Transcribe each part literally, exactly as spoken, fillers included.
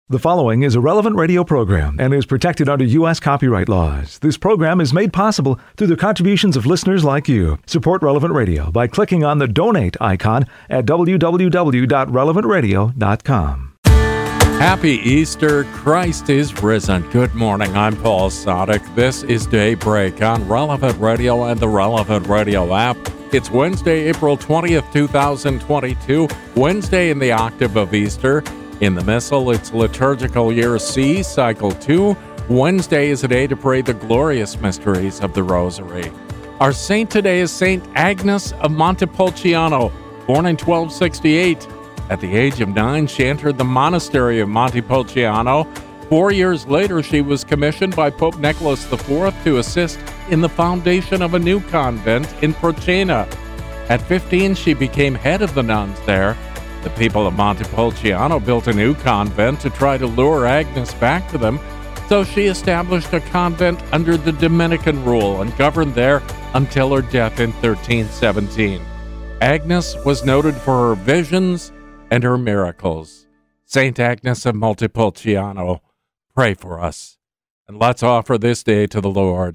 The following is a Relevant Radio program and is protected under U S copyright laws. This program is made possible through the contributions of listeners like you. Support Relevant Radio by clicking on the donate icon at w w w dot relevant radio dot com. Happy Easter. Christ is risen. Good morning. I'm Paul Sadek. This is Daybreak on Relevant Radio and the Relevant Radio app. It's Wednesday, April twentieth, twenty twenty-two. Wednesday in the octave of Easter. In the Missal, it's Liturgical Year C, Cycle two. Wednesday is a day to pray the glorious mysteries of the Rosary. Our saint today is Saint Agnes of Montepulciano, born in twelve sixty-eight. At the age of nine, she entered the monastery of Montepulciano. Four years later, she was commissioned by Pope Nicholas the Fourth to assist in the foundation of a new convent in Procena. At fifteen, she became head of the nuns there. The people of Montepulciano built a new convent to try to lure Agnes back to them, so she established a convent under the Dominican rule and governed there until her death in thirteen seventeen. Agnes was noted for her visions and her miracles. Saint Agnes of Montepulciano, pray for us. And let's offer this day to the Lord.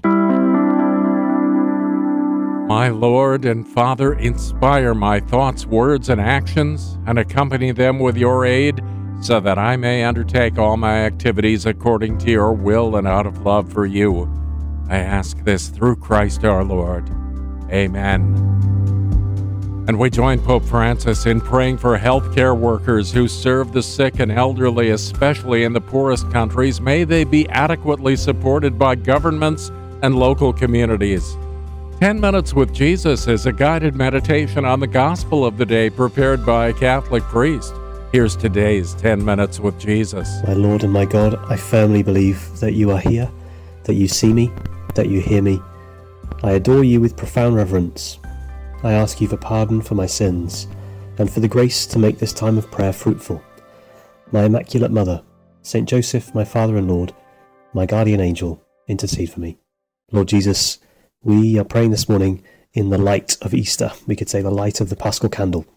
My Lord and Father, inspire my thoughts, words, and actions, and accompany them with your aid, so that I may undertake all my activities according to your will and out of love for you. I ask this through Christ our Lord. Amen. And we join Pope Francis in praying for healthcare workers who serve the sick and elderly, especially in the poorest countries. May they be adequately supported by governments and local communities. Ten Minutes with Jesus is a guided meditation on the gospel of the day prepared by a Catholic priest. Here's today's Ten Minutes with Jesus. My Lord and my God, I firmly believe that you are here, that you see me, that you hear me. I adore you with profound reverence. I ask you for pardon for my sins and for the grace to make this time of prayer fruitful. My Immaculate Mother, Saint Joseph, my Father and Lord, my guardian angel, intercede for me. Lord Jesus, we are praying this morning in the light of Easter. We could say the light of the Paschal candle.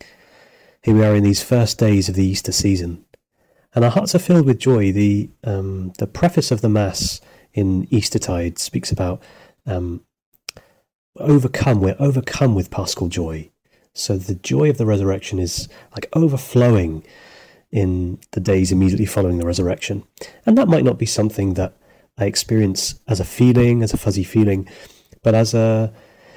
Here we are in these first days of the Easter season, and our hearts are filled with joy. The um, the preface of the Mass in Eastertide speaks about um, overcome. We're overcome with Paschal joy. So the joy of the resurrection is like overflowing in the days immediately following the resurrection. And that might not be something that I experience as a feeling, as a fuzzy feeling, but as a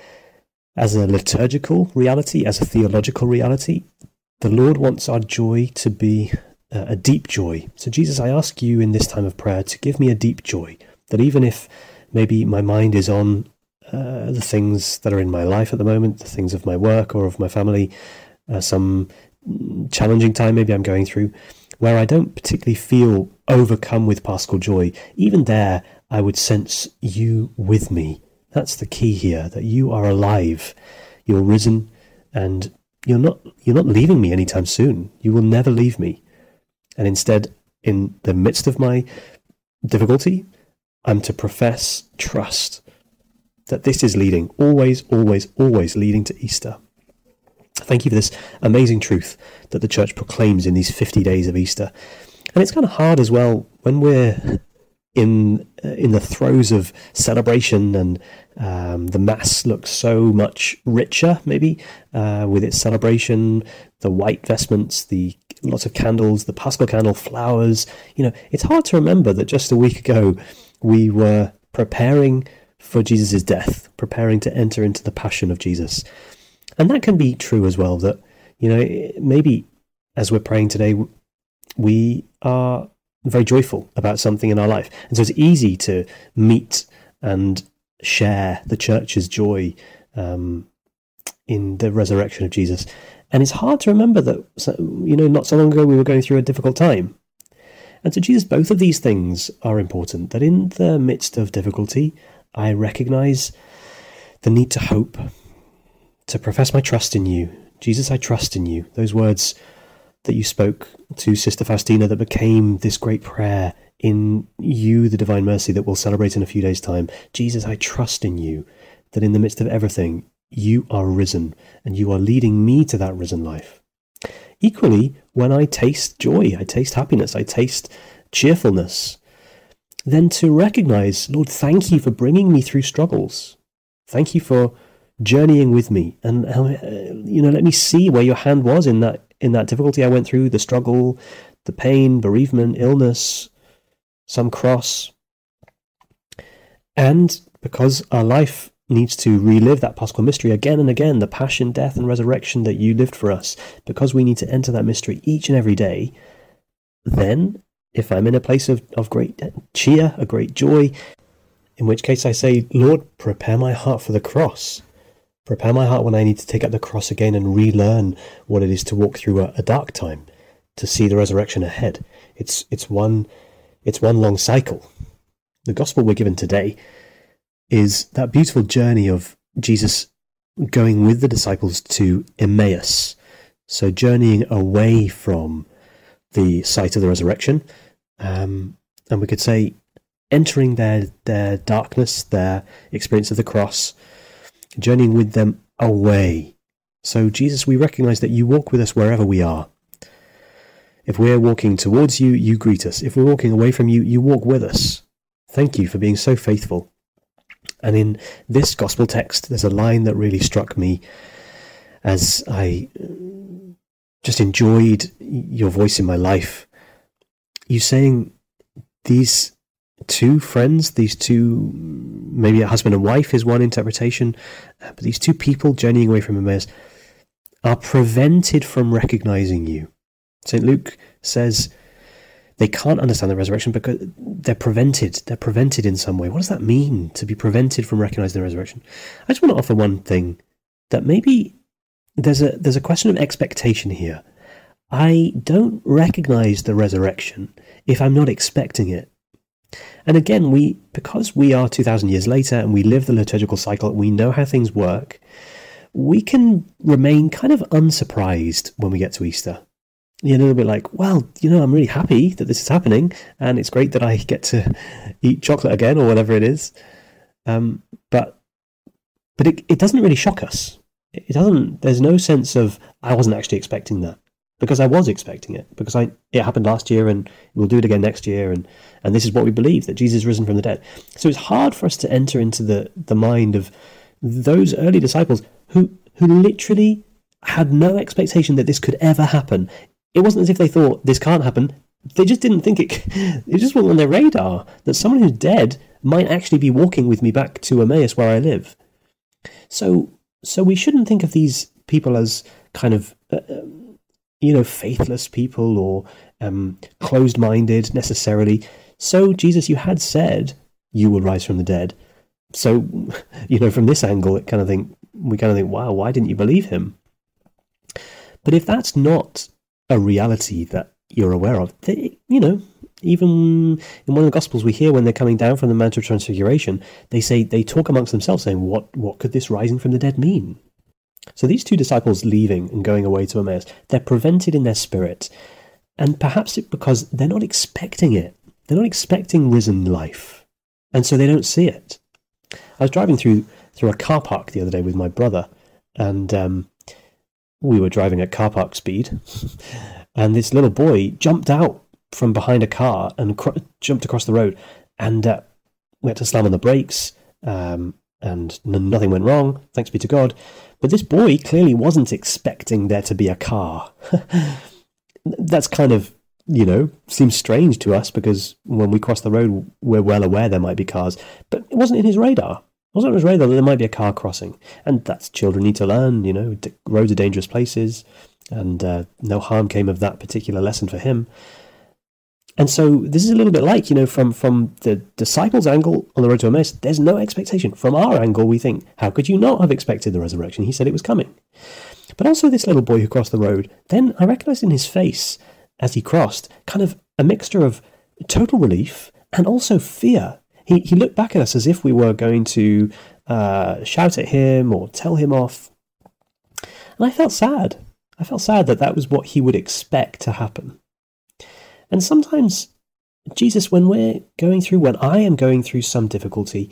as a liturgical reality, as a theological reality. The Lord wants our joy to be a, a deep joy. So Jesus, I ask you in this time of prayer to give me a deep joy, that even if maybe my mind is on uh, the things that are in my life at the moment, the things of my work or of my family, uh, some challenging time maybe I'm going through, where I don't particularly feel overcome with Paschal joy, even there I would sense you with me. That's the key here, that you are alive, you're risen, and you're not you're not leaving me anytime soon. You will never leave me. And instead, in the midst of my difficulty, I'm to profess trust that this is leading, always, always, always leading to Easter. Thank you for this amazing truth that the Church proclaims in these fifty days of Easter. And it's kind of hard as well when we're in uh, in the throes of celebration and um, the Mass looks so much richer, maybe, uh, with its celebration, the white vestments, the lots of candles, the Paschal candle, flowers. You know, it's hard to remember that just a week ago we were preparing for Jesus' death, preparing to enter into the passion of Jesus. And that can be true as well, that, you know, maybe as we're praying today, we are very joyful about something in our life. And so it's easy to meet and share the Church's joy um, in the resurrection of Jesus. And it's hard to remember that, you know, not so long ago we were going through a difficult time. And so Jesus, both of these things are important, that in the midst of difficulty, I recognize the need to hope, to profess my trust in you. Jesus, I trust in you. Those words that you spoke to Sister Faustina that became this great prayer in you, the Divine Mercy that we'll celebrate in a few days' time. Jesus, I trust in you, that in the midst of everything, you are risen, and you are leading me to that risen life. equally, when I taste joy, I taste happiness, I taste cheerfulness, then to recognize, Lord, thank you for bringing me through struggles. Thank you for journeying with me, and uh, you know, let me see where your hand was in that in that difficulty I went through, the struggle, the pain, bereavement, illness, some cross. And because our life needs to relive that Paschal mystery again and again, the passion, death, and resurrection that you lived for us, because we need to enter that mystery each and every day, then if I'm in a place of, of great cheer, a great joy, in which case I say, Lord, prepare my heart for the cross. Prepare my heart when I need to take up the cross again and relearn what it is to walk through a, a dark time, to see the resurrection ahead. It's it's one it's one long cycle. The gospel we're given today is that beautiful journey of Jesus going with the disciples to Emmaus. So journeying away from the site of the resurrection, um, and we could say entering their their darkness, their experience of the cross, journeying with them away. So Jesus, we recognize that you walk with us wherever we are. If we're walking towards you, you greet us. If we're walking away from you, you walk with us. Thank you for being so faithful. And in this gospel text, there's a line that really struck me as I just enjoyed your voice in my life. You saying these two friends, these two, maybe a husband and wife is one interpretation, but these two people journeying away from Emmaus are prevented from recognizing you. Saint Luke says they can't understand the resurrection because they're prevented. They're prevented in some way. What does that mean, to be prevented from recognizing the resurrection? I just want to offer one thing, that maybe there's a there's a question of expectation here. I don't recognize the resurrection if I'm not expecting it. And again, we because we are two thousand years later and we live the liturgical cycle, we know how things work, we can remain kind of unsurprised when we get to Easter. You're a little bit like, well, you know, I'm really happy that this is happening, and it's great that I get to eat chocolate again or whatever it is. Um, but but it, it doesn't really shock us. It doesn't. There's no sense of, I wasn't actually expecting that, because I was expecting it, because I it happened last year and we'll do it again next year, and, and this is what we believe, that Jesus is risen from the dead. So it's hard for us to enter into the, the mind of those early disciples who who literally had no expectation that this could ever happen. It wasn't as if they thought this can't happen. They just didn't think it. It just wasn't on their radar that someone who's dead might actually be walking with me back to Emmaus, where I live. So, so we shouldn't think of these people as kind of, uh, you know, faithless people or um, closed-minded necessarily. So, Jesus, you had said you will rise from the dead. So, you know, from this angle, it kind of think we kind of think, wow, why didn't you believe him? But if that's not a reality that you're aware of, they, you know, even in one of the Gospels we hear when they're coming down from the Mount of Transfiguration, they say, they talk amongst themselves saying, what, what could this rising from the dead mean? So these two disciples leaving and going away to Emmaus, they're prevented in their spirit, and perhaps it's because they're not expecting it. They're not expecting risen life, and so they don't see it. I was driving through through a car park the other day with my brother, and um, we were driving at car park speed, and this little boy jumped out from behind a car and cr- jumped across the road, and uh, we had to slam on the brakes, um, and n- nothing went wrong, thanks be to God. But this boy clearly wasn't expecting there to be a car. That's kind of, you know, seems strange to us, because when we cross the road, we're well aware there might be cars, but it wasn't in his radar. It wasn't on his radar that there might be a car crossing. And that's, children need to learn, you know, d- roads are dangerous places, and uh, no harm came of that particular lesson for him. And so this is a little bit like, you know, from, from the disciples' angle on the road to Emmaus, there's no expectation. From our angle, we think, how could you not have expected the resurrection? He said it was coming. But also this little boy who crossed the road, then I recognized in his face as he crossed kind of a mixture of total relief and also fear. He he looked back at us as if we were going to uh, shout at him or tell him off. And I felt sad. I felt sad that that was what he would expect to happen. And sometimes, Jesus, when we're going through, when I am going through some difficulty,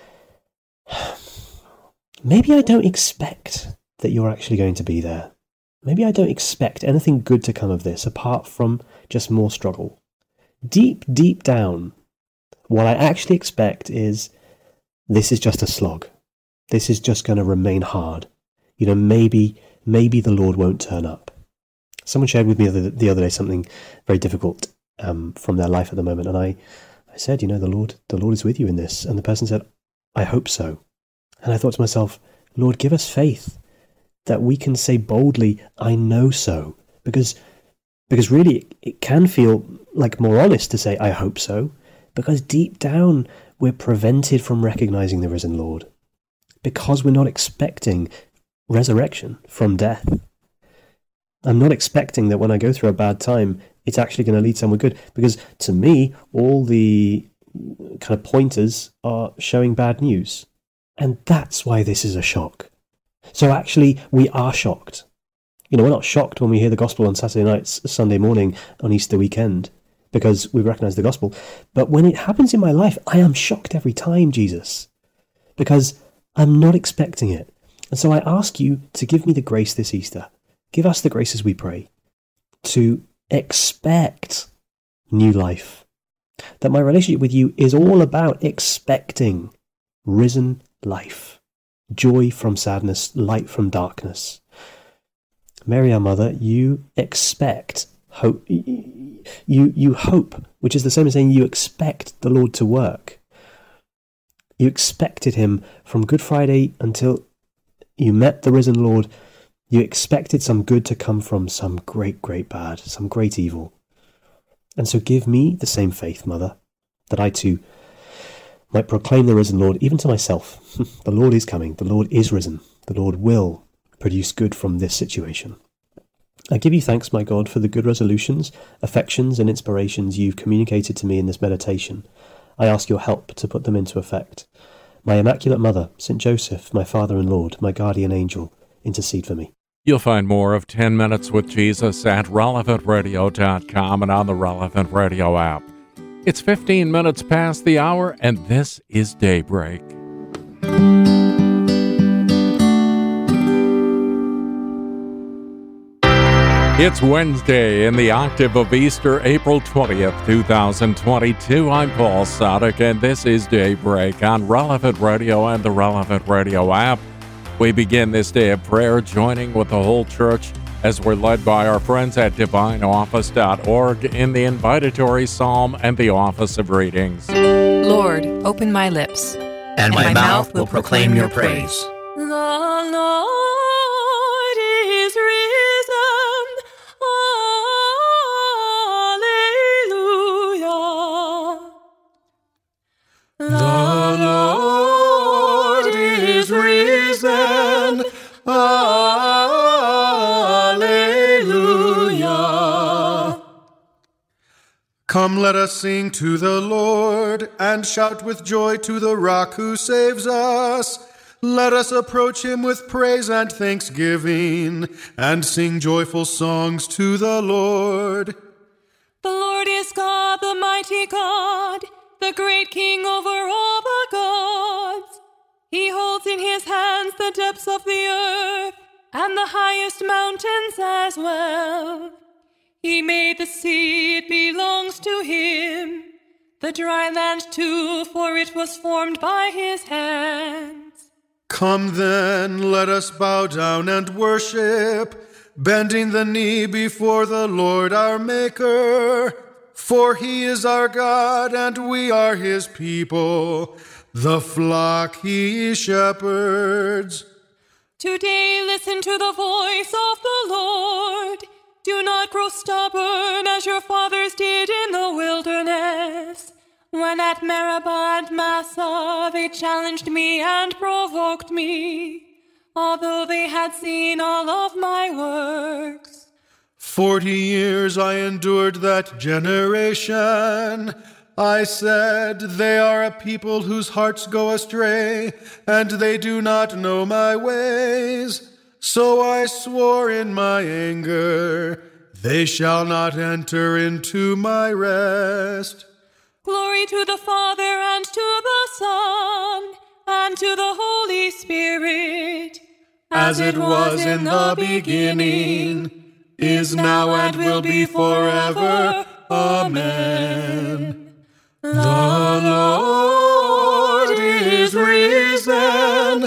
maybe I don't expect that you're actually going to be there. maybe I don't expect anything good to come of this apart from just more struggle. Deep, deep down, what I actually expect is this is just a slog. This is just going to remain hard. You know, maybe, maybe the Lord won't turn up. Someone shared with me the, the other day something very difficult um, from their life at the moment, and I, I said, you know, the Lord, the Lord is with you in this. And the person said, I hope so. And I thought to myself, Lord, give us faith that we can say boldly, I know so. Because, because really, it, it can feel like more honest to say, I hope so. Because deep down, we're prevented from recognizing the risen Lord. Because we're not expecting resurrection from death. I'm not expecting that when I go through a bad time, it's actually going to lead somewhere good. Because to me, all the kind of pointers are showing bad news. And that's why this is a shock. So actually, we are shocked. You know, we're not shocked when we hear the gospel on Saturday nights, Sunday morning, on Easter weekend, because we recognize the gospel. But when it happens in my life, I am shocked every time, Jesus, because I'm not expecting it. And so I ask you to give me the grace this Easter. Give us the grace as we pray to expect new life. That my relationship with you is all about expecting risen life, joy from sadness, light from darkness. Mary, our mother, you expect hope. You, you hope, which is the same as saying you expect the Lord to work. You expected him from Good Friday until you met the risen Lord. You expected some good to come from some great, great bad, some great evil. And so give me the same faith, Mother, that I too might proclaim the risen Lord, even to myself. The Lord is coming. The Lord is risen. The Lord will produce good from this situation. I give you thanks, my God, for the good resolutions, affections, and inspirations you've communicated to me in this meditation. I ask your help to put them into effect. My Immaculate Mother, Saint Joseph, my Father and Lord, my guardian angel, intercede for me. You'll find more of ten minutes with Jesus at relevant radio dot com and on the Relevant Radio app. It's fifteen minutes past the hour, and this is Daybreak. It's Wednesday in the octave of Easter, April twentieth, twenty twenty-two. I'm Paul Sadek, and this is Daybreak on Relevant Radio and the Relevant Radio app. We begin this day of prayer joining with the whole church as we're led by our friends at divine office dot org in the invitatory psalm and the office of readings. Lord, open my lips, and, and my, my mouth will proclaim your praise. The Lord is risen. Alleluia. The Lord is risen. Alleluia. Come, let us sing to the Lord, and shout with joy to the Rock who saves us. Let us approach him with praise and thanksgiving, and sing joyful songs to the Lord. The Lord is God, the mighty God, the great King over all the gods. He holds in his hands the depths of the earth, and the highest mountains as well. He made the sea, it belongs to him, the dry land too, for it was formed by his hands. Come then, let us bow down and worship, bending the knee before the Lord our Maker. For he is our God, and we are his people, the flock he shepherds. Today listen to the voice of the Lord. Do not grow stubborn as your fathers did in the wilderness, when at Meribah and Massah they challenged me and provoked me, although they had seen all of my works. Forty years I endured that generation. I said, they are a people whose hearts go astray, and they do not know my ways. So I swore in my anger, they shall not enter into my rest. Glory to the Father, and to the Son, and to the Holy Spirit, as it was in the beginning, is now and will be forever. Amen. The Lord is risen.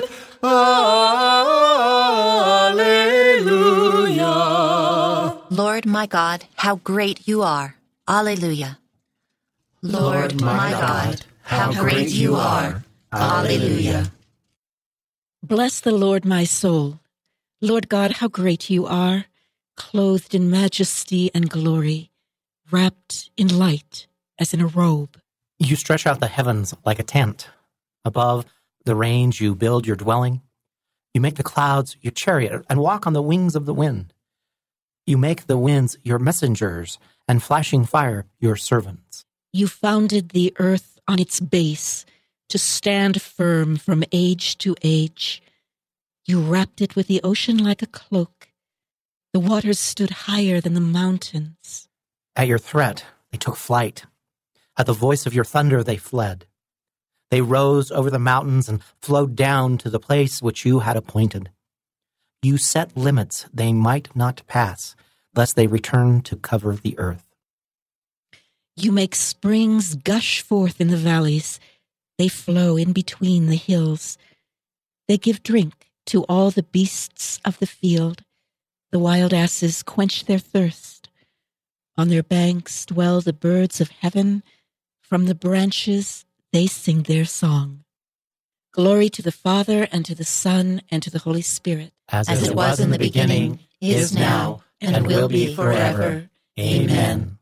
Alleluia. Lord my God, how great you are. Alleluia. Lord my God, how great you are. Alleluia. Bless the Lord, my soul. Lord God, how great you are, clothed in majesty and glory, wrapped in light as in a robe. You stretch out the heavens like a tent. Above the range you build your dwelling. You make the clouds your chariot and walk on the wings of the wind. You make the winds your messengers and flashing fire your servants. You founded the earth on its base to stand firm from age to age. You wrapped it with the ocean like a cloak. The waters stood higher than the mountains. At your threat, they took flight. At the voice of your thunder, they fled. They rose over the mountains and flowed down to the place which you had appointed. You set limits they might not pass, lest they return to cover the earth. You make springs gush forth in the valleys. They flow in between the hills. They give drink to all the beasts of the field. The wild asses quench their thirst. On their banks dwell the birds of heaven. From the branches they sing their song. Glory to the Father, and to the Son, and to the Holy Spirit. As, As it was in the beginning, is now, and, and will be forever. Amen.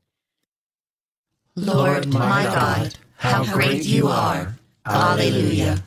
Lord my God, how great you are. Alleluia.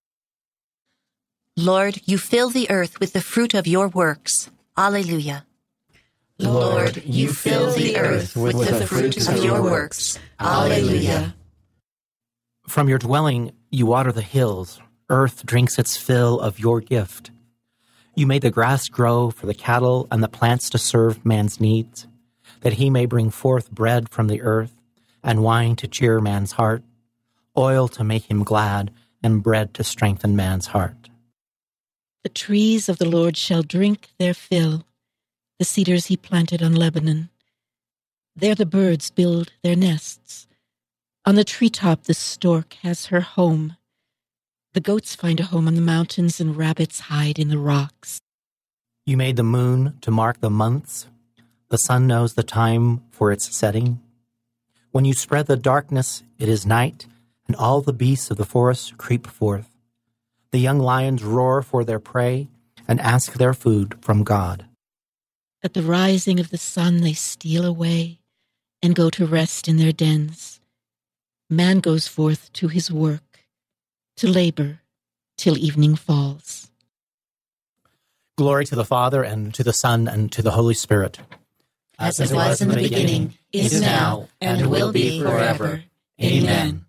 Lord, you fill the earth with the fruit of your works. Alleluia. Lord, you fill the earth with the fruit of your works. Alleluia. From your dwelling you water the hills. Earth drinks its fill of your gift. You made the grass grow for the cattle and the plants to serve man's needs, that he may bring forth bread from the earth, and wine to cheer man's heart, oil to make him glad, and bread to strengthen man's heart. The trees of the Lord shall drink their fill, the cedars he planted on Lebanon. There the birds build their nests. On the treetop the stork has her home. The goats find a home on the mountains, and rabbits hide in the rocks. You made the moon to mark the months. The sun knows the time for its setting. When you spread the darkness, it is night, and all the beasts of the forest creep forth. The young lions roar for their prey and ask their food from God. At the rising of the sun they steal away and go to rest in their dens. Man goes forth to his work, to labor, till evening falls. Glory to the Father, and to the Son, and to the Holy Spirit. As, As it was in the beginning, is now, and will be forever. Amen.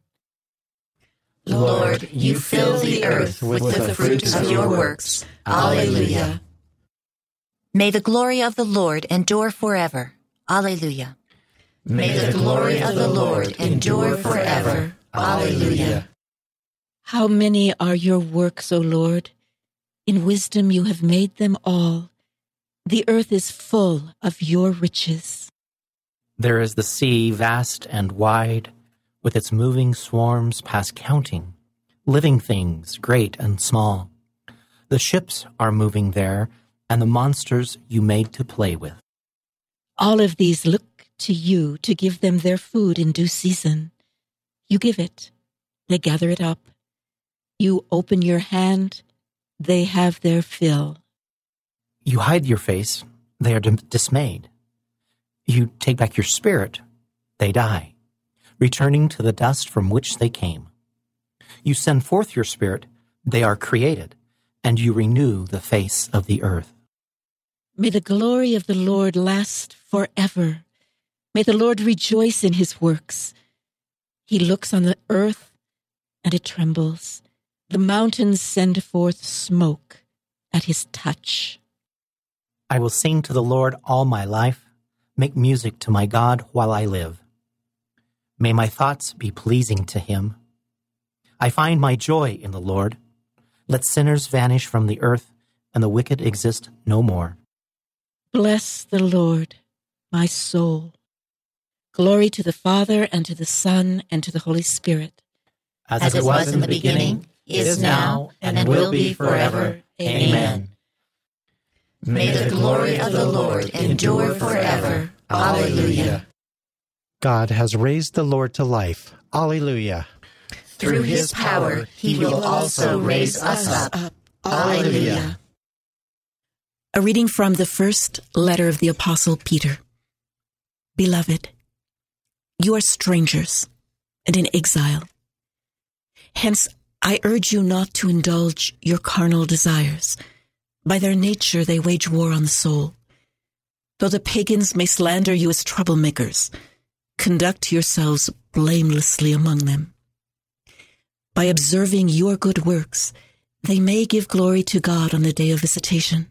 Lord, you fill the earth with the fruit of your works. Alleluia. May the glory of the Lord endure forever. Alleluia. May the glory of the Lord endure forever. Alleluia. How many are your works, O Lord? In wisdom you have made them all. The earth is full of your riches. There is the sea, vast and wide, with its moving swarms past counting, living things great and small. The ships are moving there, and the monsters you made to play with. All of these look to you to give them their food in due season. You give it, they gather it up. You open your hand, they have their fill. You hide your face, they are dismayed. You take back your spirit, they die, returning to the dust from which they came. You send forth your spirit, they are created, and you renew the face of the earth. May the glory of the Lord last forever. May the Lord rejoice in his works. He looks on the earth, and it trembles. The mountains send forth smoke at his touch. I will sing to the Lord all my life, make music to my God while I live. May my thoughts be pleasing to him. I find my joy in the Lord. Let sinners vanish from the earth, and the wicked exist no more. Bless the Lord, my soul. Glory to the Father, and to the Son, and to the Holy Spirit. As, As it was, was in the beginning, is now, and, and will be forever. Amen. May the glory of the Lord endure forever. Alleluia. God has raised the Lord to life. Alleluia. Through his power, he will also raise us up. Alleluia. A reading from the first letter of the Apostle Peter. Beloved, you are strangers and in exile. Hence, I urge you not to indulge your carnal desires. By their nature, they wage war on the soul. Though the pagans may slander you as troublemakers, conduct yourselves blamelessly among them. By observing your good works, they may give glory to God on the day of visitation.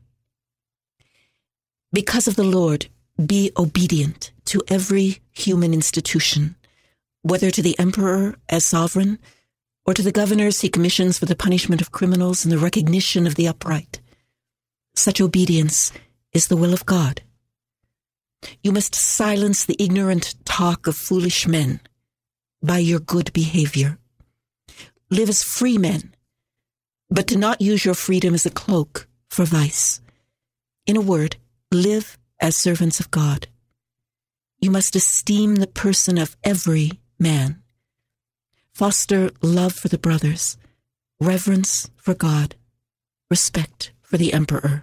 Because of the Lord, be obedient to every human institution, whether to the emperor as sovereign, or to the governors he commissions for the punishment of criminals and the recognition of the upright. Such obedience is the will of God. You must silence the ignorant talk of foolish men by your good behavior. Live as free men, but do not use your freedom as a cloak for vice. In a word, live as servants of God. You must esteem the person of every man. Foster love for the brothers, reverence for God, respect for the emperor.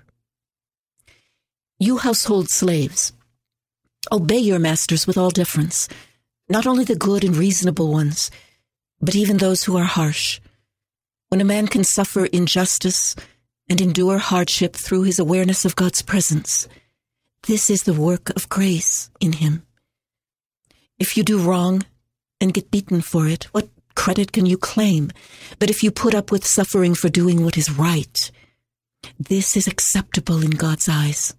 You household slaves, obey your masters with all deference, not only the good and reasonable ones, but even those who are harsh. When a man can suffer injustice and endure hardship through his awareness of God's presence, this is the work of grace in him. If you do wrong and get beaten for it, what credit can you claim? But if you put up with suffering for doing what is right, this is acceptable in God's eyes.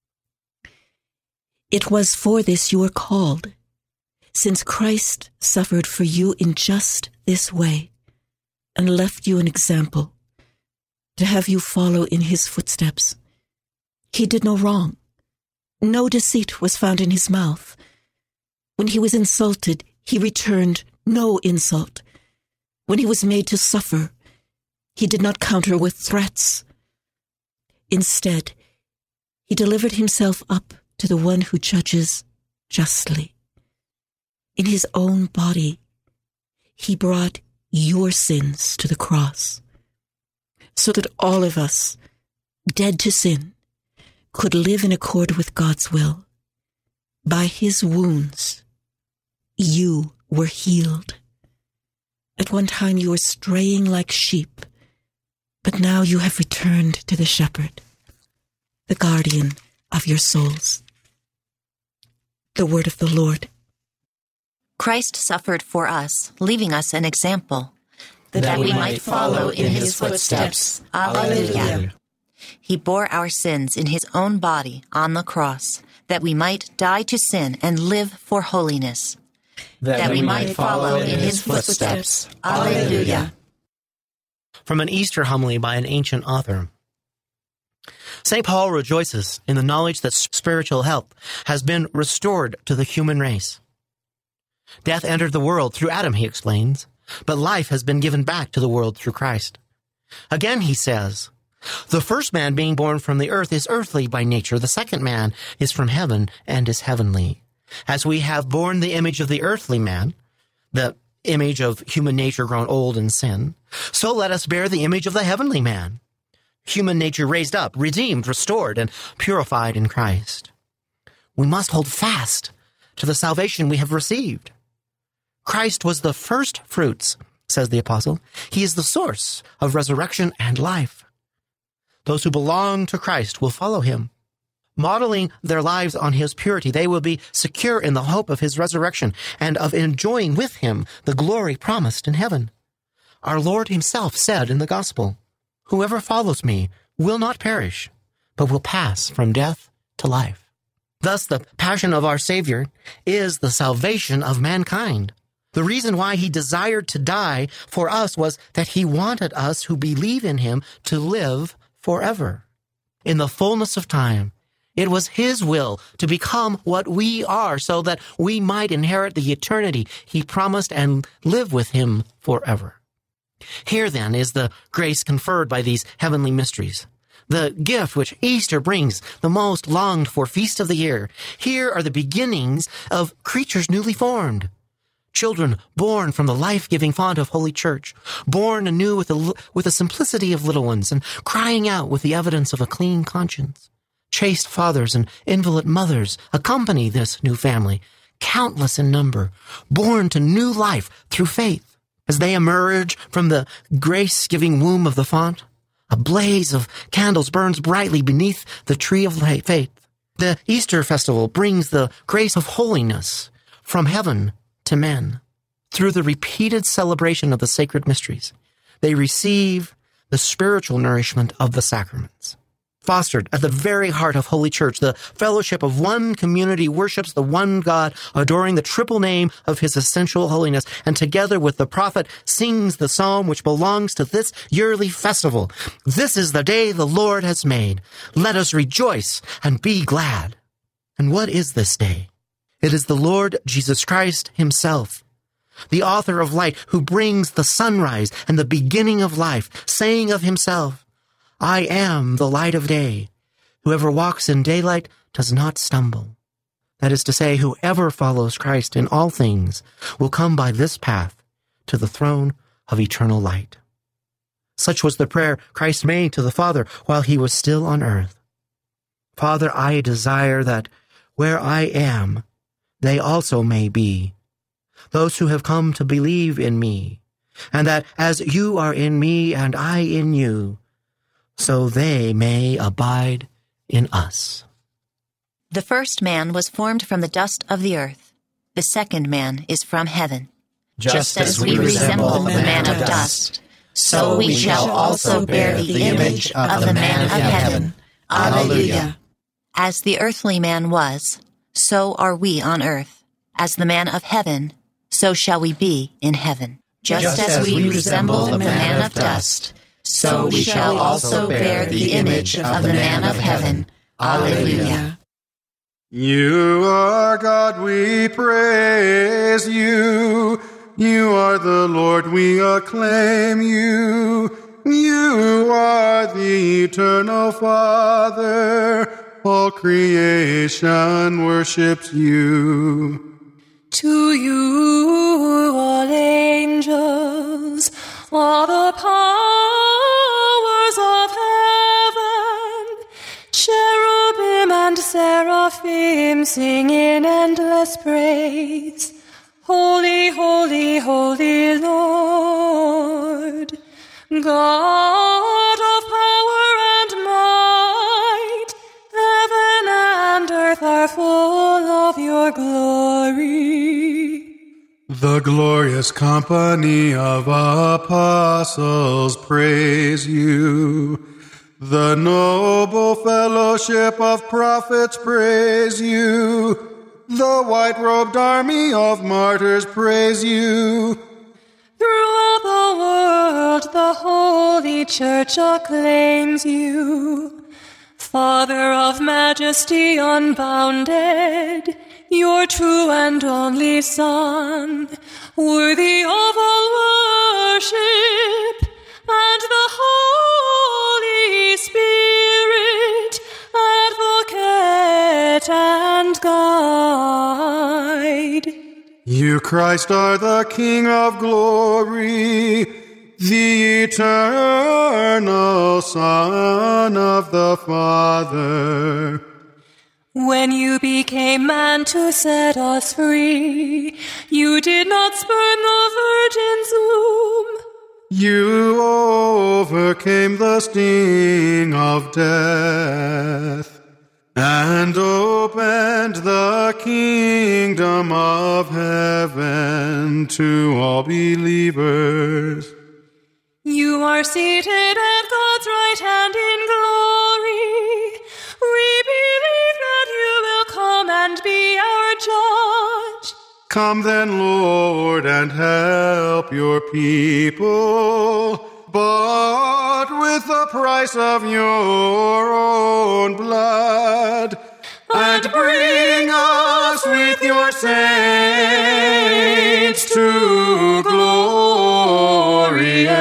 It was for this you were called, since Christ suffered for you in just this way and left you an example to have you follow in his footsteps. He did no wrong. No deceit was found in his mouth. When he was insulted, he returned no insult. When he was made to suffer, he did not counter with threats. Instead, he delivered himself up to the one who judges justly. In his own body, he brought your sins to the cross, so that all of us, dead to sin, could live in accord with God's will. By his wounds, you were healed. At one time you were straying like sheep, but now you have returned to the shepherd, the guardian of your souls. The word of the Lord. Christ suffered for us, leaving us an example, that, that we might follow in his footsteps. Alleluia. He bore our sins in his own body on the cross, that we might die to sin and live for holiness. That, that we might follow in his footsteps. Alleluia. From an Easter homily by an ancient author. Saint Paul rejoices in the knowledge that spiritual health has been restored to the human race. Death entered the world through Adam, he explains, but life has been given back to the world through Christ. Again, he says, the first man being born from the earth is earthly by nature. The second man is from heaven and is heavenly. As we have borne the image of the earthly man, the image of human nature grown old in sin, so let us bear the image of the heavenly man, human nature raised up, redeemed, restored, and purified in Christ. We must hold fast to the salvation we have received. Christ was the first fruits, says the apostle. He is the source of resurrection and life. Those who belong to Christ will follow him. Modeling their lives on his purity, they will be secure in the hope of his resurrection and of enjoying with him the glory promised in heaven. Our Lord himself said in the gospel, whoever follows me will not perish, but will pass from death to life. Thus, the passion of our Savior is the salvation of mankind. The reason why he desired to die for us was that he wanted us who believe in him to live forever. in the fullness of time, it was his will to become what we are so that we might inherit the eternity he promised and live with him forever. Here, then, is the grace conferred by these heavenly mysteries, the gift which Easter brings, the most longed-for feast of the year. Here are the beginnings of creatures newly formed, children born from the life-giving font of Holy Church, born anew with the, with the simplicity of little ones and crying out with the evidence of a clean conscience. Chaste fathers and invalid mothers accompany this new family, countless in number, born to new life through faith. As they emerge from the grace-giving womb of the font, a blaze of candles burns brightly beneath the tree of faith. The Easter festival brings the grace of holiness from heaven to men. Through the repeated celebration of the sacred mysteries, they receive the spiritual nourishment of the sacraments. Fostered at the very heart of Holy Church, the fellowship of one community worships the one God, adoring the triple name of his essential holiness, and together with the prophet sings the psalm which belongs to this yearly festival. This is the day the Lord has made. Let us rejoice and be glad. And what is this day? It is the Lord Jesus Christ himself, the author of light, who brings the sunrise and the beginning of life, saying of himself, I am the light of day. Whoever walks in daylight does not stumble. That is to say, whoever follows Christ in all things will come by this path to the throne of eternal light. Such was the prayer Christ made to the Father while he was still on earth. Father, I desire that where I am, they also may be, those who have come to believe in me, and that as you are in me and I in you, so they may abide in us. The first man was formed from the dust of the earth. The second man is from heaven. Just as we resemble the man of dust, so we shall also bear the image of the man of heaven. Alleluia. As the earthly man was, so are we on earth. As the man of heaven, so shall we be in heaven. Just, Just as we resemble the man of dust, so we shall also bear the image of the man of heaven. Alleluia. You are God, we praise you. You are the Lord, we acclaim you. You are the eternal Father. All creation worships you. To you, all angels, all the powers of heaven, cherubim and seraphim sing in endless praise. Holy, holy, holy Lord, God of power and might, heaven and earth are full of your glory. The glorious company of apostles praise you. The noble fellowship of prophets praise you. The white-robed army of martyrs praise you. Throughout the world, the Holy Church acclaims you. Father of majesty unbounded, your true and only Son, worthy of all worship, and the Holy Spirit, advocate and guide. You, Christ, are the King of glory, the eternal Son of the Father. When you became man to set us free, you did not spurn the virgin's womb. You overcame the sting of death and opened the kingdom of heaven to all believers. You are seated at God's right hand in glory. We believe that you will come and be our judge. Come then, Lord, and help your people. bought with the price of your own blood, and bring us with your saints to glory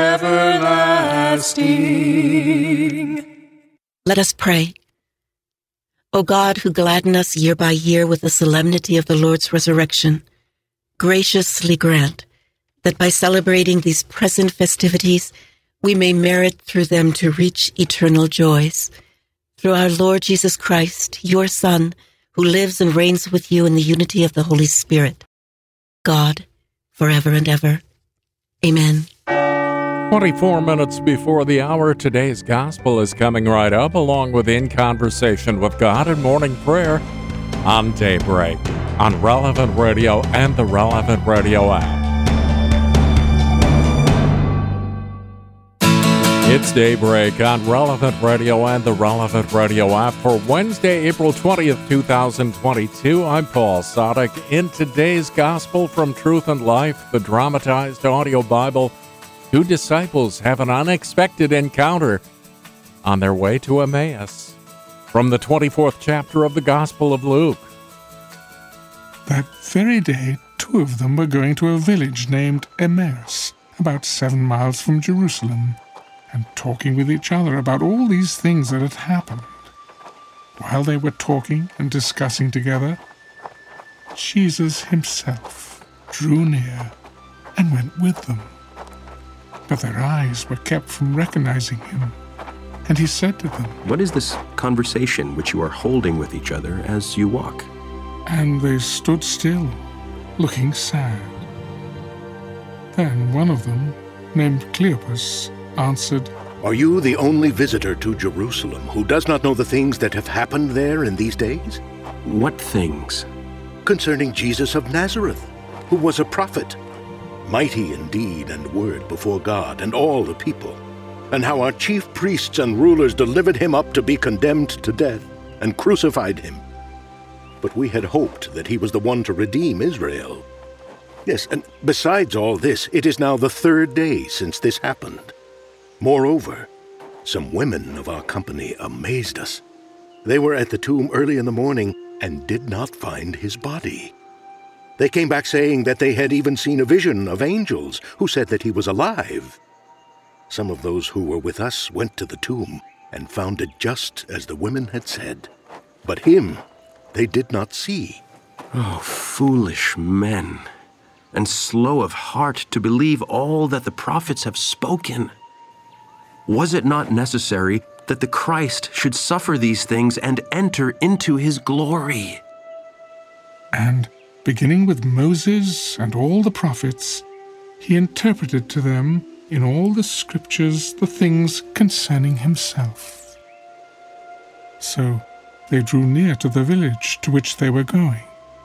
everlasting. Let us pray. O God, who gladden us year by year with the solemnity of the Lord's resurrection, graciously grant that by celebrating these present festivities, we may merit through them to reach eternal joys. Through our Lord Jesus Christ, your Son, who lives and reigns with you in the unity of the Holy Spirit, God, forever and ever. Amen. twenty-four minutes before the hour, today's gospel is coming right up, along with In Conversation with God and morning prayer on Daybreak, on Relevant Radio and the Relevant Radio app. It's Daybreak on Relevant Radio and the Relevant Radio app for Wednesday, April twentieth, twenty twenty-two. I'm Paul Sadek. In today's Gospel from Truth and Life, the dramatized audio Bible, two disciples have an unexpected encounter on their way to Emmaus. From the twenty-fourth chapter of the Gospel of Luke. That very day, two of them were going to a village named Emmaus, about seven miles from Jerusalem, and talking with each other about all these things that had happened. While they were talking and discussing together, Jesus himself drew near and went with them. But their eyes were kept from recognizing him, and he said to them, "What is this conversation which you are holding with each other as you walk?" And they stood still, looking sad. Then one of them, named Cleopas, answered, "Are you the only visitor to Jerusalem who does not know the things that have happened there in these days?" "What things?" "Concerning Jesus of Nazareth, who was a prophet, mighty in deed and word before God and all the people, and how our chief priests and rulers delivered him up to be condemned to death and crucified him. But we had hoped that he was the one to redeem Israel. Yes, and besides all this, it is now the third day since this happened. Moreover, some women of our company amazed us. They were at the tomb early in the morning and did not find his body. They came back saying that they had even seen a vision of angels who said that he was alive. Some of those who were with us went to the tomb and found it just as the women had said. But him they did not see." "Oh, foolish men, and slow of heart to believe all that the prophets have spoken. Was it not necessary that the Christ should suffer these things and enter into his glory?" And, beginning with Moses and all the prophets, he interpreted to them in all the scriptures the things concerning himself. So they drew near to the village to which they were going.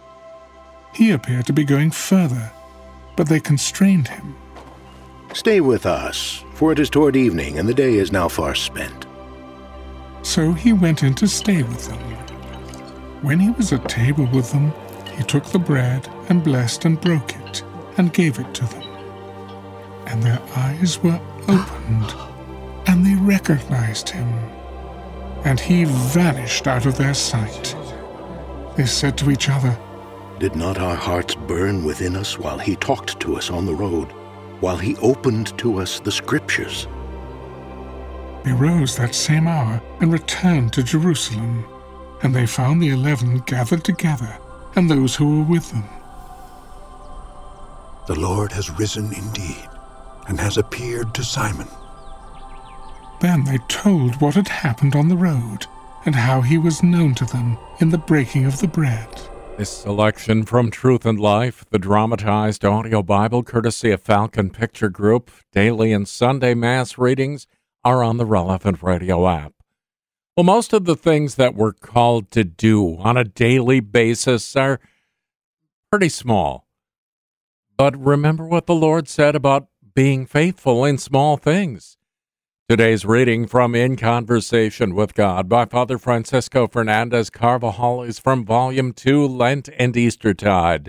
He appeared to be going further, but they constrained him. "Stay with us, for it is toward evening, and the day is now far spent." So he went in to stay with them. When he was at table with them, he took the bread and blessed and broke it, and gave it to them. And their eyes were opened, and they recognized him. And he vanished out of their sight. They said to each other, "Did not our hearts burn within us while he talked to us on the road, while he opened to us the scriptures?" They rose that same hour and returned to Jerusalem, and they found the eleven gathered together, and those who were with them. "The Lord has risen indeed, and has appeared to Simon." Then they told what had happened on the road, and how he was known to them in the breaking of the bread. This selection from Truth and Life, the dramatized audio Bible courtesy of Falcon Picture Group, daily and Sunday Mass readings are on the Relevant Radio app. Well, most of the things that we're called to do on a daily basis are pretty small. But remember what the Lord said about being faithful in small things. Today's reading from In Conversation with God by Father Francisco Fernandez Carvajal is from Volume two, Lent and Eastertide.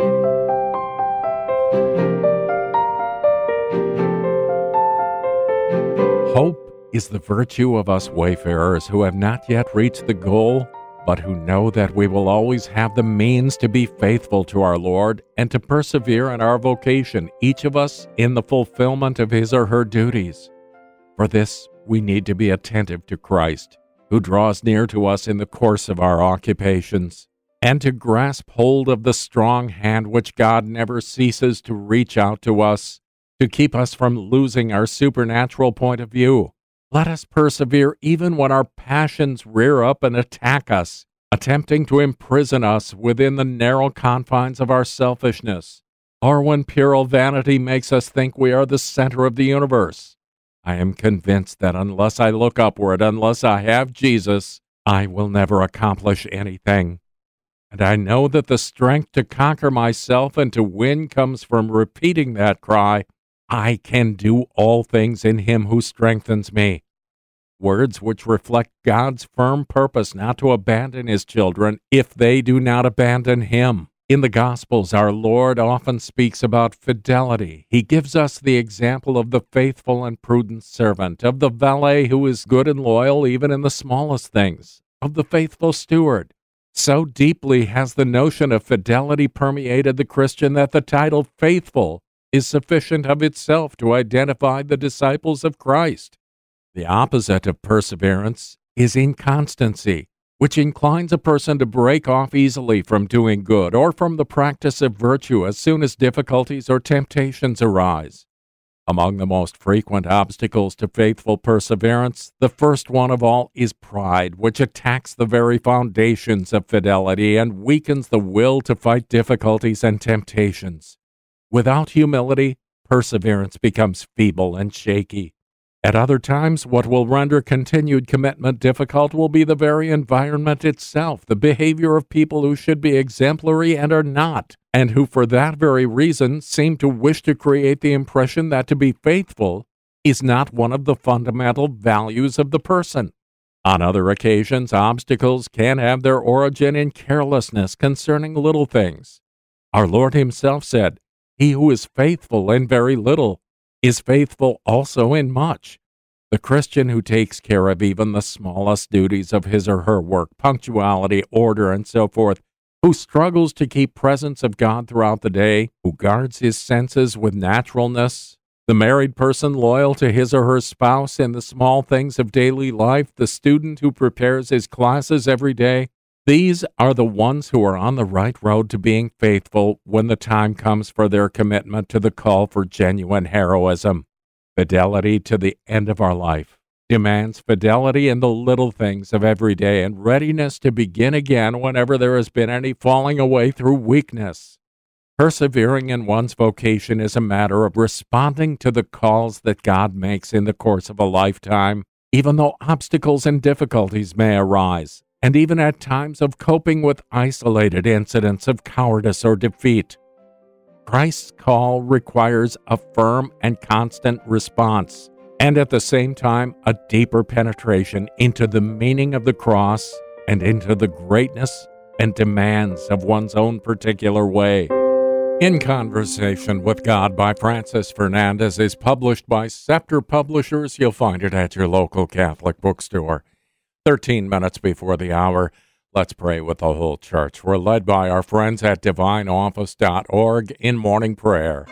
Hope is the virtue of us wayfarers who have not yet reached the goal, but who know that we will always have the means to be faithful to our Lord and to persevere in our vocation, each of us in the fulfillment of his or her duties. For this, we need to be attentive to Christ, who draws near to us in the course of our occupations, and to grasp hold of the strong hand which God never ceases to reach out to us, to keep us from losing our supernatural point of view. Let us persevere even when our passions rear up and attack us, attempting to imprison us within the narrow confines of our selfishness, or when puerile vanity makes us think we are the center of the universe. I am convinced that unless I look upward, unless I have Jesus, I will never accomplish anything. And I know that the strength to conquer myself and to win comes from repeating that cry, I can do all things in him who strengthens me. Words which reflect God's firm purpose not to abandon his children if they do not abandon him. In the Gospels, our Lord often speaks about fidelity. He gives us the example of the faithful and prudent servant, of the valet who is good and loyal even in the smallest things, of the faithful steward. So deeply has the notion of fidelity permeated the Christian that the title faithful is sufficient of itself to identify the disciples of Christ. The opposite of perseverance is inconstancy, which inclines a person to break off easily from doing good or from the practice of virtue as soon as difficulties or temptations arise. Among the most frequent obstacles to faithful perseverance, the first one of all is pride, which attacks the very foundations of fidelity and weakens the will to fight difficulties and temptations. Without humility, perseverance becomes feeble and shaky. At other times, what will render continued commitment difficult will be the very environment itself, the behavior of people who should be exemplary and are not, and who for that very reason seem to wish to create the impression that to be faithful is not one of the fundamental values of the person. On other occasions, obstacles can have their origin in carelessness concerning little things. Our Lord himself said, He who is faithful in very little is faithful also in much. The Christian who takes care of even the smallest duties of his or her work, punctuality, order, and so forth, who struggles to keep presence of God throughout the day, who guards his senses with naturalness, the married person loyal to his or her spouse in the small things of daily life, the student who prepares his classes every day, these are the ones who are on the right road to being faithful when the time comes for their commitment to the call for genuine heroism. Fidelity to the end of our life demands fidelity in the little things of every day and readiness to begin again whenever there has been any falling away through weakness. Persevering in one's vocation is a matter of responding to the calls that God makes in the course of a lifetime, even though obstacles and difficulties may arise, and even at times of coping with isolated incidents of cowardice or defeat. Christ's call requires a firm and constant response, and at the same time, a deeper penetration into the meaning of the cross and into the greatness and demands of one's own particular way. In Conversation with God by Francis Fernandez is published by Scepter Publishers. You'll find it at your local Catholic bookstore. Thirteen minutes before the hour, let's pray with the whole church. We're led by our friends at divine office dot org in morning prayer.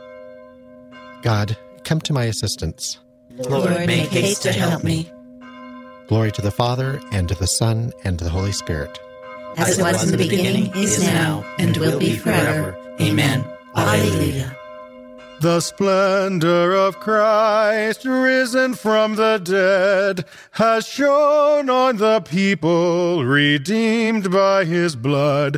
God, come to my assistance. Lord, make haste to help me. Glory to the Father, and to the Son, and to the Holy Spirit. As it was in the beginning, is now, and will be forever. Amen. Alleluia. The splendor of Christ, risen from the dead, has shone on the people, redeemed by his blood.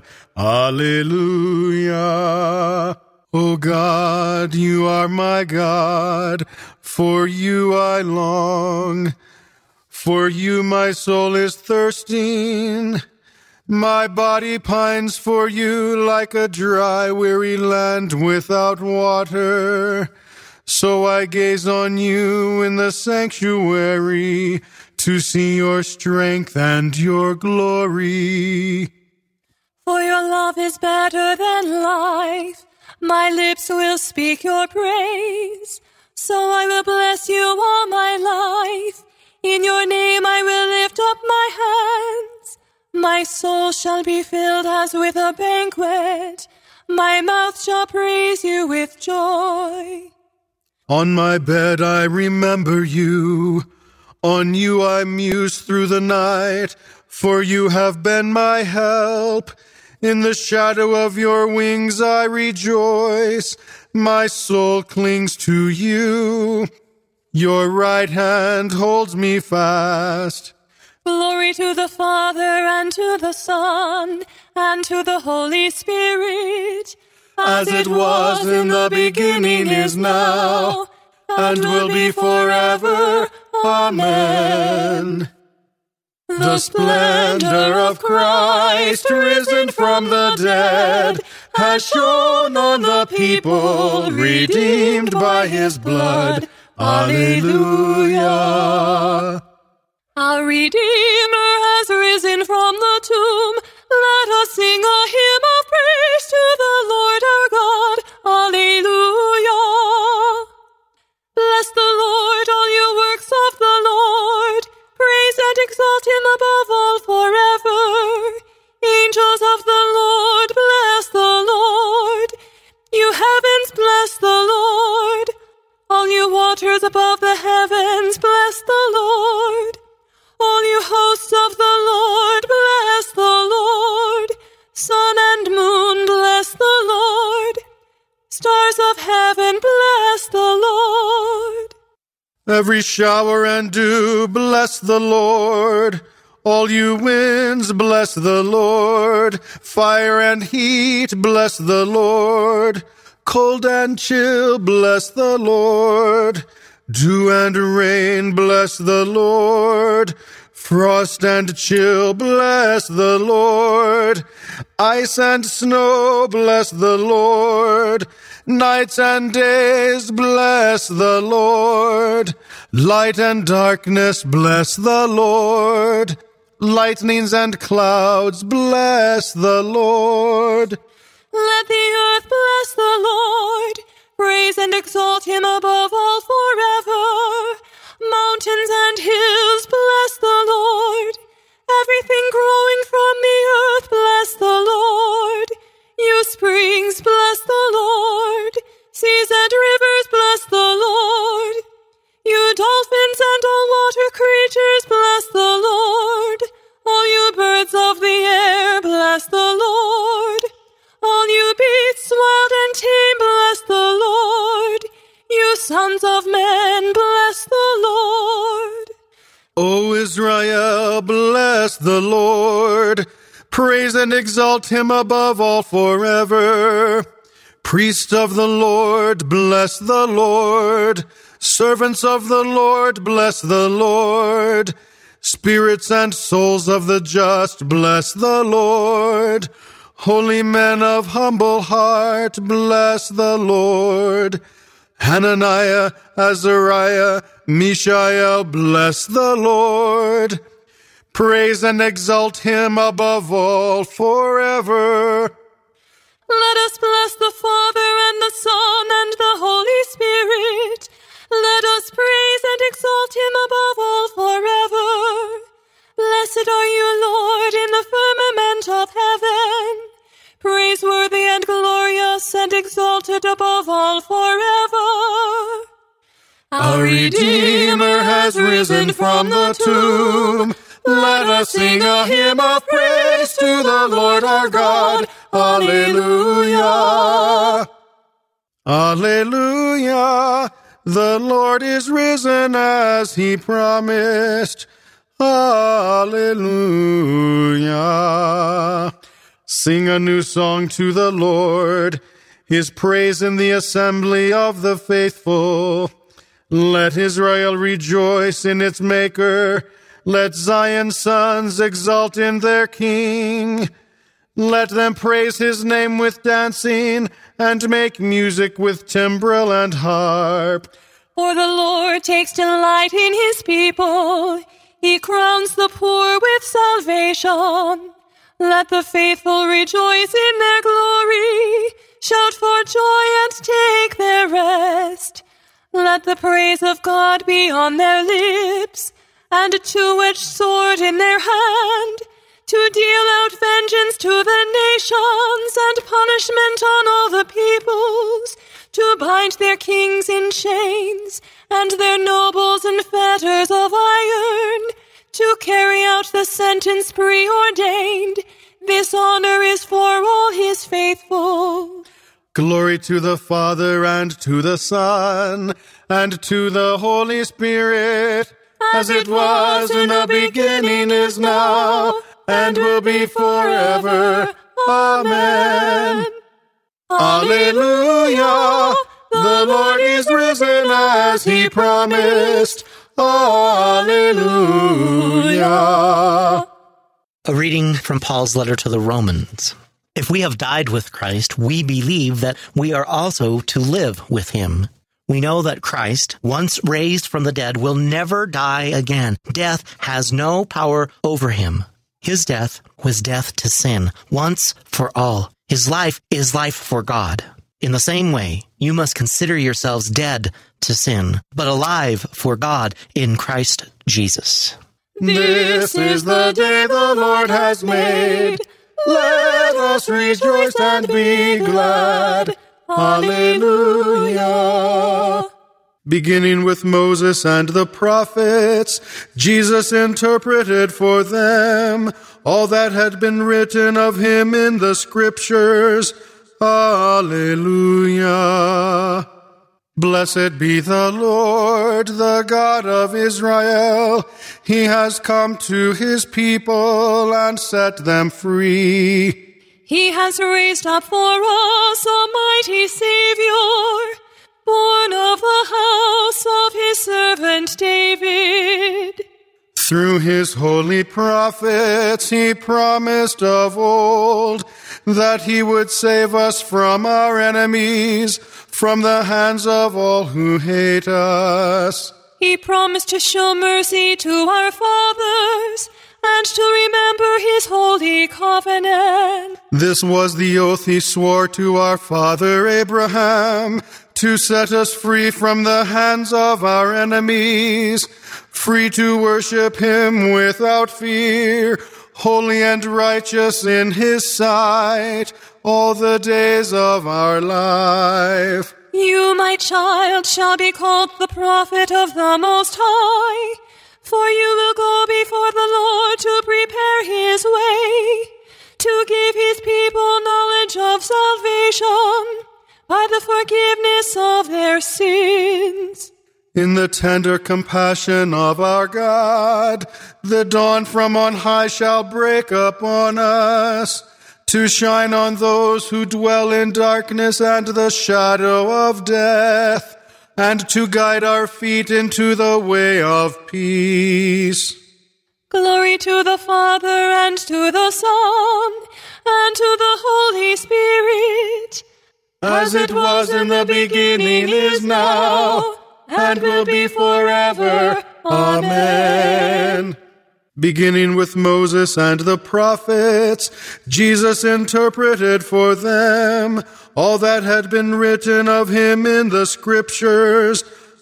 Alleluia. O God, you are my God, for you I long. For you my soul is thirsting. My body pines for you like a dry, weary land without water. So I gaze on you in the sanctuary to see your strength and your glory. For your love is better than life. My lips will speak your praise. So I will bless you all my life. In your name I will lift up my hands. My soul shall be filled as with a banquet. My mouth shall praise you with joy. On my bed I remember you. On you I muse through the night, for you have been my help. In the shadow of your wings I rejoice. My soul clings to you. Your right hand holds me fast. Glory to the Father, and to the Son, and to the Holy Spirit, as it was in the beginning, is now, and will be forever. Amen. The splendor of Christ, risen from the dead, has shone on the people, redeemed by his blood. Alleluia. Our Redeemer has risen from the tomb. Let us sing a hymn of praise to the Lord our God. Alleluia. Bless the Lord, all you works of the Lord. Praise and exalt him above all forever. Angels of the Lord, bless the Lord. You heavens, bless the Lord. All you waters above the heavens, bless the Lord. All you hosts of the Lord, bless the Lord. Sun and moon, bless the Lord. Stars of heaven, bless the Lord. Every shower and dew, bless the Lord. All you winds, bless the Lord. Fire and heat, bless the Lord. Cold and chill, bless the Lord. Dew and rain, bless the Lord. Frost and chill, bless the Lord. Ice and snow, bless the Lord. Nights and days, bless the Lord. Light and darkness, bless the Lord. Lightnings and clouds, bless the Lord. Let the earth bless the Lord. Praise and exalt him above all forever. Mountains and hills, bless the Lord. Everything growing from the earth, bless the Lord. You springs, bless the Lord. Seas and rivers, bless the Lord. You dolphins and all water creatures, bless the Lord. All you birds of the air, bless the Lord. All you beasts, wild and tame, bless the Lord. You sons of men, bless the Lord. O Israel, bless the Lord. Praise and exalt him above all forever. Priests of the Lord, bless the Lord. Servants of the Lord, bless the Lord. Spirits and souls of the just, bless the Lord. Holy men of humble heart, bless the Lord. Hananiah, Azariah, Mishael, bless the Lord. Praise and exalt him above all forever. Let us bless the Father and the Son and the Holy Spirit. Let us praise and exalt him above all forever. Blessed are you, Lord, in the firmament of heaven. Praiseworthy and glorious and exalted above all forever. Our Redeemer has risen from the tomb. Let us sing a hymn of praise to the Lord our God. Alleluia. Alleluia. The Lord is risen as he promised. Alleluia. Sing a new song to the Lord, his praise in the assembly of the faithful. Let Israel rejoice in its Maker. Let Zion's sons exult in their King. Let them praise his name with dancing and make music with timbrel and harp. For the Lord takes delight in his people. He crowns the poor with salvation. Let the faithful rejoice in their glory. Shout for joy and take their rest. Let the praise of God be on their lips, and a two-edged sword in their hand, to deal out vengeance to the nations and punishment on all the peoples, to bind their kings in chains and their nobles in fetters of iron, to carry out the sentence preordained. This honor is for all his faithful. Glory to the Father, and to the Son, and to the Holy Spirit, as it was in the beginning, is now, and will be forever. Amen. Alleluia! The Lord is risen as he promised. Alleluia! A reading from Paul's letter to the Romans. If we have died with Christ, we believe that we are also to live with him. We know that Christ, once raised from the dead, will never die again. Death has no power over him. His death was death to sin, once for all. His life is life for God. In the same way, you must consider yourselves dead to sin, but alive for God in Christ Jesus. This is the day the Lord has made. Let us rejoice and be glad. Alleluia. Beginning with Moses and the prophets, Jesus interpreted for them all that had been written of him in the Scriptures. Alleluia. Blessed be the Lord, the God of Israel. He has come to his people and set them free. He has raised up for us a mighty Savior, born of the house of his servant David. Through his holy prophets he promised of old that he would save us from our enemies, from the hands of all who hate us. He promised to show mercy to our fathers and to remember his holy covenant. This was the oath he swore to our father Abraham, to set us free from the hands of our enemies, free to worship him without fear, holy and righteous in his sight, all the days of our life. You, my child, shall be called the prophet of the Most High, for you will go before the Lord to prepare his way, to give his people knowledge of salvation by the forgiveness of their sins. In the tender compassion of our God, the dawn from on high shall break upon us, to shine on those who dwell in darkness and the shadow of death, and to guide our feet into the way of peace. Glory to the Father, and to the Son, and to the Holy Spirit, as it was in the beginning, is now, and will be forever. Amen. Beginning with Moses and the prophets, Jesus interpreted for them all that had been written of him in the Scriptures.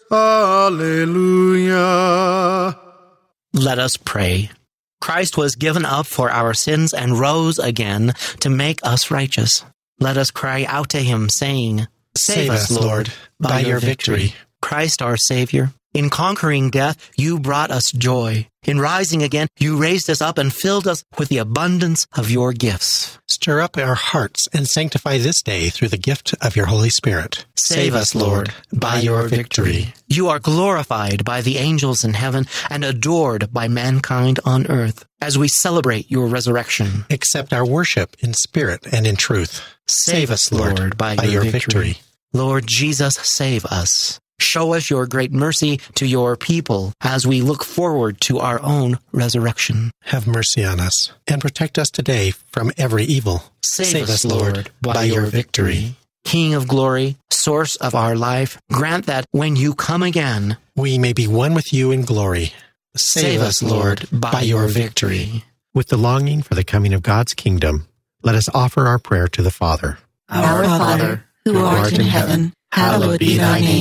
Alleluia. Let us pray. Christ was given up for our sins and rose again to make us righteous. Let us cry out to him, saying, Save us, Lord, by your victory. Christ our Savior, in conquering death, you brought us joy. In rising again, you raised us up and filled us with the abundance of your gifts. Stir up our hearts and sanctify this day through the gift of your Holy Spirit. Save us, Lord, by your victory. You are glorified by the angels in heaven and adored by mankind on earth as we celebrate your resurrection. Accept our worship in spirit and in truth. Save us, Lord, by, by your victory. Lord Jesus, save us. Show us your great mercy to your people as we look forward to our own resurrection. Have mercy on us and protect us today from every evil. Save, Save us, Lord, by, by your victory. King of glory, source of our life, grant that when you come again, we may be one with you in glory. Save, Save us, Lord, by, by your victory. With the longing for the coming of God's kingdom, let us offer our prayer to the Father. Our Father, who art in heaven, hallowed be thy name.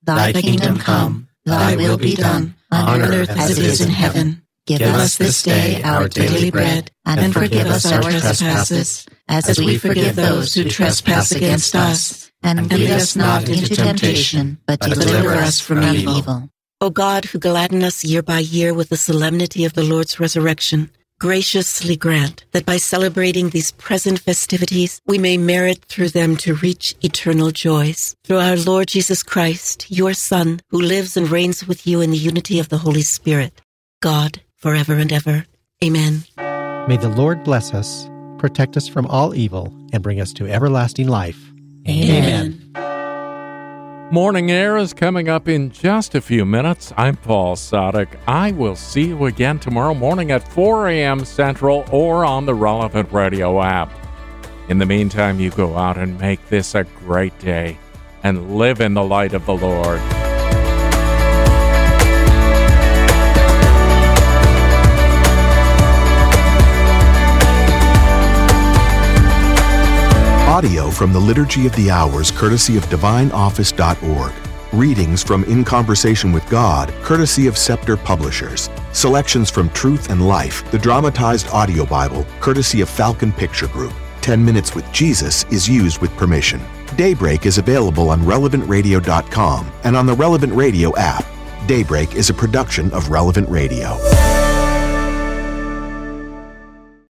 Thy kingdom come, thy will be done, on earth as it is in heaven. Give us this day our daily bread, and forgive us our trespasses, as we forgive those who trespass against us. And lead us not into temptation, but deliver us from evil. O God, who gladden us year by year with the solemnity of the Lord's resurrection, graciously grant that by celebrating these present festivities, we may merit through them to reach eternal joys. Through our Lord Jesus Christ, your Son, who lives and reigns with you in the unity of the Holy Spirit, God, forever and ever. Amen. May the Lord bless us, protect us from all evil, and bring us to everlasting life. Amen. Morning Air is coming up in just a few minutes. I'm Paul Sadek. I will see you again tomorrow morning at four a.m. Central or on the Relevant Radio app. In the meantime, you go out and make this a great day and live in the light of the Lord. Audio from the Liturgy of the Hours, courtesy of divine office dot org. Readings from In Conversation with God, courtesy of Scepter Publishers. Selections from Truth and Life, the dramatized audio Bible, courtesy of Falcon Picture Group. Ten Minutes with Jesus is used with permission. Daybreak is available on relevant radio dot com and on the Relevant Radio app. Daybreak is a production of Relevant Radio.